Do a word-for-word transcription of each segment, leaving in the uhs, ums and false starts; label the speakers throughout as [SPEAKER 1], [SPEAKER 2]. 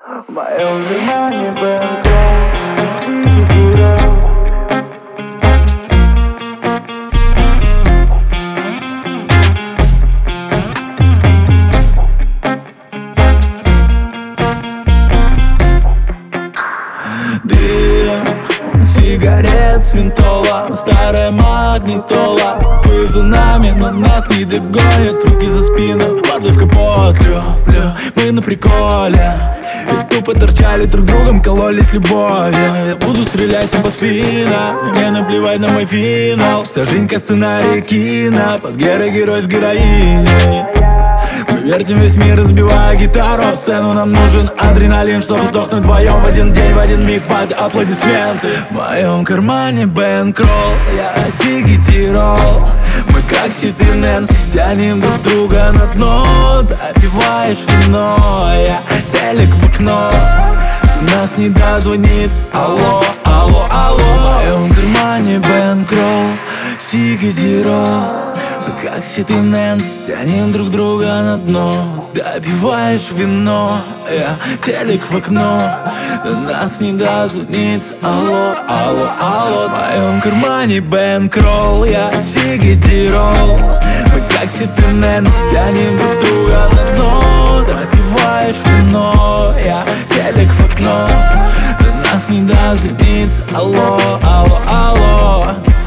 [SPEAKER 1] В моем внимании бэнкролл.
[SPEAKER 2] Дым, сигарет с ментола, старая магнитола. Вы за нами, но нас не догонят. Руки за спину, воды в капот. Люблю, мы на приколе. Ведь тупо торчали друг другом, кололись любовью. Я буду стрелять им по спинам, мне наплевать на мой финал. Вся жизнь как сценарий кино, под герой-герой с героиней. Мы вертим весь мир, разбивая гитару об сцену. Нам нужен адреналин, чтобы сдохнуть вдвоем в один день, в один миг под аплодисменты. В моем кармане бэнкролл, я сигитирол. Мы как Сид и Нэнси, тянем друг друга на дно. Допиваешь вино, я телек в окно. До нас не дозвонится, алло, алло, алло. В моем кармане бэнкролл, сигитирол. Мы как Сид и Нэнси, тянем друг друга на дно. Допиваешь вино, я телек в окно. До нас не дозвонится, алло, алло, алло. В моем кармане бэнкролл, я сигитирол. Мы как Сид и Нэнси, тянем друг друга на дно. Допиваешь вино, я телек в окно. До нас не дозвонится, алло, алло, алло.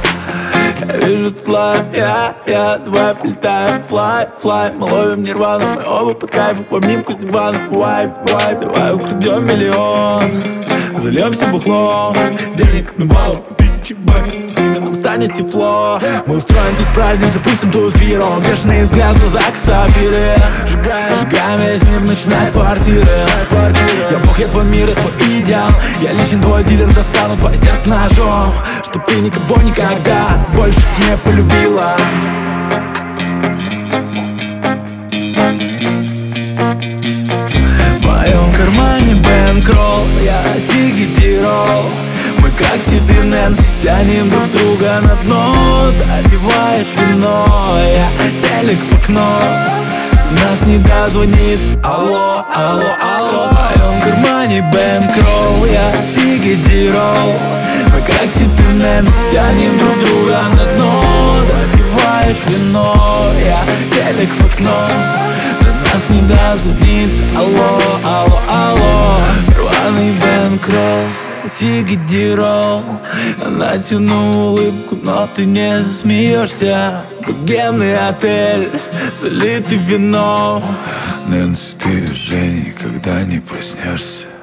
[SPEAKER 2] Я вижу тла, я, я, давай полетаем, флай, флай. Мы ловим нирвану, мы оба под кайфом, в обнимку дивана, вайп, вайп. Давай украдем миллион, зальемся бухлом. Денег навалом, тысячи баксов, с ними нам станет тепло. Мы устроим тут праздник, запустим тут фиру. Бешеный взгляд, глаза как сапфиры. Сжигаем весь мир, начиная с квартиры. Я бог, я твой мир, я твой идеал. Я лично твой дилер, достану твое сердце ножом, чтоб ты никого никогда больше не полюбила. В моем кармане бэнкролл, я сигитирол. Мы как Сид и Нэнси, тянем друг друга на дно. Допиваешь вино, я телек в окно. Нас не дозвонится, алло, алло, алло. В моем кармане бэнкролл, я сигитирол. Мы как Сид и Нэнси, тянем друг друга на дно. Допиваешь вино, я телек в окно. До нас не дозвонится, алло, алло, алло. Рваный бэнкролл, сигитирол. Натяну улыбку, но ты не засмеешься. Богемный отель, залитый вином.
[SPEAKER 3] Нэнси, ты уже никогда не проснешься.